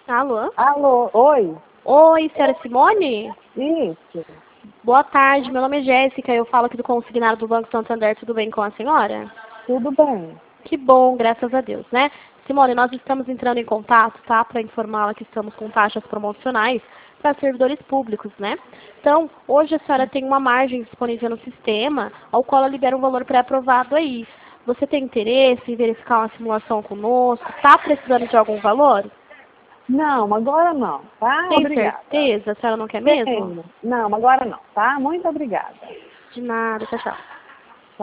Alô? Alô, oi? Oi, senhora Simone? Isso, Boa tarde, meu nome é Jéssica, eu falo aqui do consignado do Banco Santander, tudo bem com a senhora? tudo bem. Que bom, graças a Deus, né? Simone, nós estamos entrando em contato, tá? Para informá-la que estamos com taxas promocionais para servidores públicos, né? Então, hoje a senhora tem uma margem disponível no sistema, ao qual ela libera um valor pré-aprovado aí. Você tem interesse em verificar uma simulação conosco? Tá precisando de algum valor? Não, agora não, tá? Tem Obrigada. certeza? A senhora não quer mesmo? Tenho. Não, agora não, tá? Muito obrigada. De nada, tchau, tchau.